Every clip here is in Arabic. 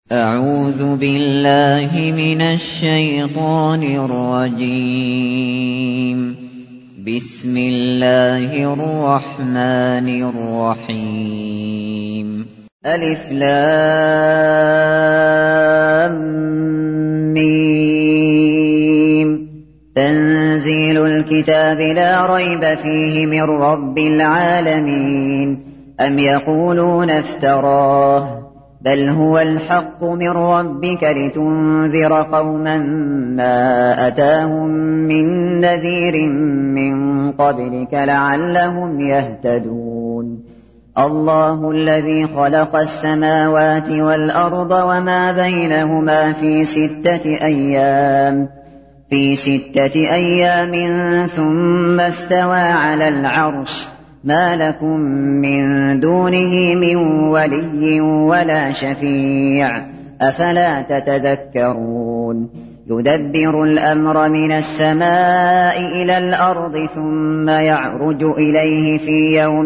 أعوذ بالله من الشيطان الرجيم. بسم الله الرحمن الرحيم. ألف لام ميم. تنزيل الكتاب لا ريب فيه من رب العالمين. أم يقولون افتراه بل هو الحق من ربك لتنذر قوما ما أتاهم من نذير من قبلك لعلهم يهتدون. الله الذي خلق السماوات والأرض وما بينهما في 6 أيام ثم استوى على العرش. ما لكم من دونه من ولي ولا شفيع أفلا تتذكرون. يدبر الأمر من السماء إلى الأرض ثم يعرج إليه في يوم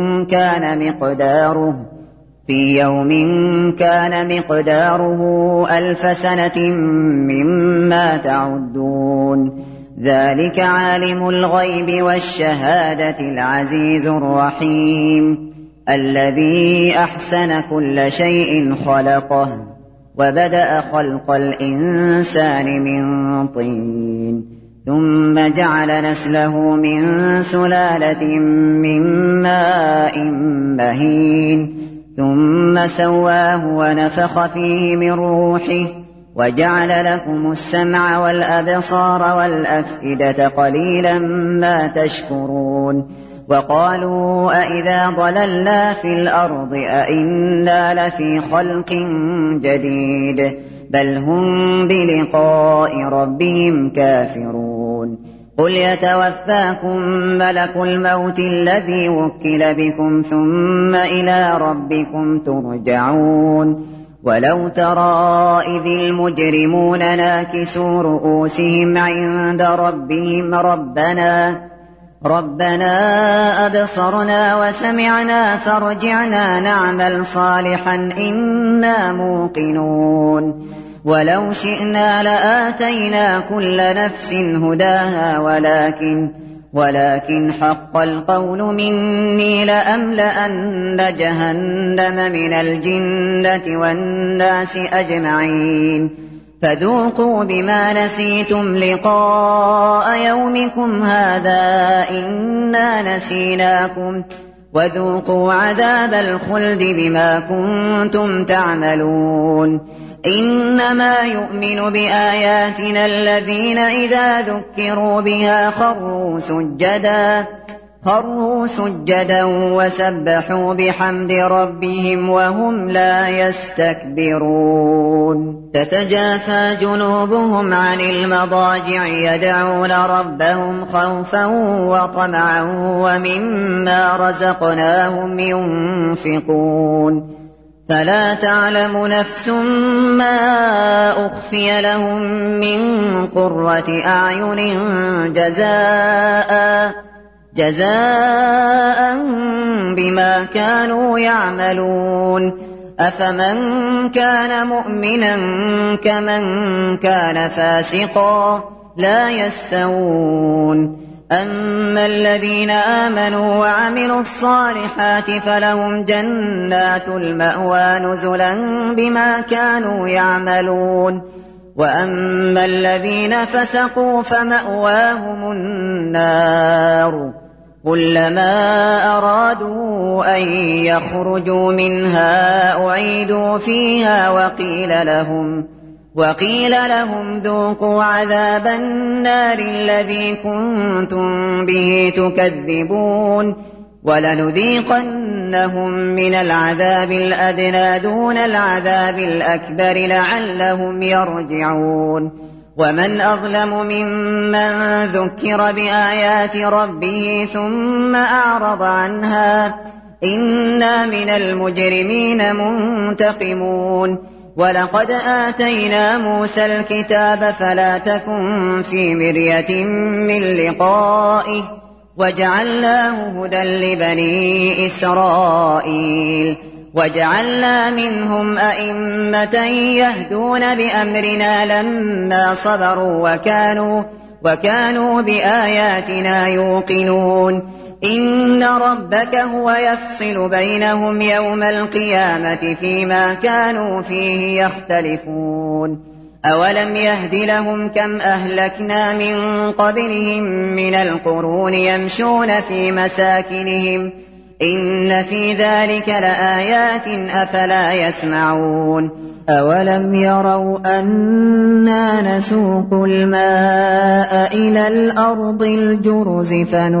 كان مقداره 1000 سنة مما تعدون. ذلك عالم الغيب والشهادة العزيز الرحيم الذي أحسن كل شيء خلقه وبدأ خلق الإنسان من طين ثم جعل نسله من سلالة من ماء مهين ثم سواه ونفخ فيه من روحه وجعل لكم السمع والأبصار والأفئدة قليلا ما تشكرون. وقالوا أئذا ضللنا في الأرض أئنا لفي خلق جديد بل هم بلقاء ربهم كافرون. قل يتوفاكم ملك الموت الذي وكل بكم ثم إلى ربكم ترجعون. ولو ترى إذ المجرمون ناكسوا رؤوسهم عند ربهم ربنا أبصرنا وسمعنا فارجعنا نعمل صالحا إنا موقنون. ولو شئنا لآتينا كل نفس هداها ولكن حق القول مني لأملأن جهنم من الجنة والناس أجمعين. فذوقوا بما نسيتم لقاء يومكم هذا إنا نسيناكم وذوقوا عذاب الخلد بما كنتم تعملون. إنما يؤمن بآياتنا الذين إذا ذكروا بها خروا سجدا وسبحوا بحمد ربهم وهم لا يستكبرون. تتجافى جنوبهم عن المضاجع يدعون ربهم خوفا وطمعا ومما رزقناهم ينفقون. فلا تعلم نفس ما أخفي لهم من قرة أعين جزاء بما كانوا يعملون. أفمن كان مؤمنا كمن كان فاسقا لا يستوون. أما الذين آمنوا وعملوا الصالحات فلهم جنات المأوى نزلا بما كانوا يعملون. وأما الذين فسقوا فمأواهم النار كلما أرادوا أن يخرجوا منها أعيدوا فيها وقيل لهم ذوقوا عذاب النار الذي كنتم به تكذبون. ولنذيقنهم من العذاب الأدنى دون العذاب الأكبر لعلهم يرجعون. ومن أظلم ممن ذكر بآيات ربه ثم أعرض عنها إنا من المجرمين منتقمون. ولقد آتينا موسى الكتاب فلا تكن في مرية من لقائه وجعلناه هدى لبني إسرائيل. وجعلنا منهم أئمة يهدون بأمرنا لما صبروا وكانوا بآياتنا يوقنون إن ربك هو يفصل بينهم يوم القيامة فيما كانوا فيه يختلفون أولم يهد لهم كم أهلكنا من قبلهم من القرون يمشون في مساكنهم إن في ذلك لآيات أفلا يسمعون أولم يروا أنا نسوق الماء إلى الأرض الجرز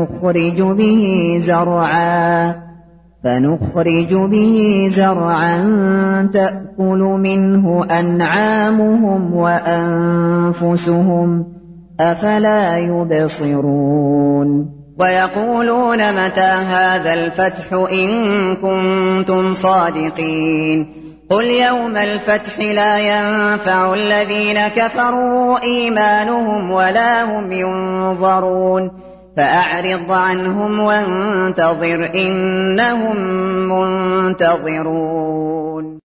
فنخرج به زرعا تأكل منه أنعامهم وأنفسهم أفلا يبصرون ويقولون متى هذا الفتح إن كنتم صادقين قل يوم الفتح لا ينفع الذين كفروا إيمانهم ولا هم ينظرون فأعرض عنهم وانتظر إنهم منتظرون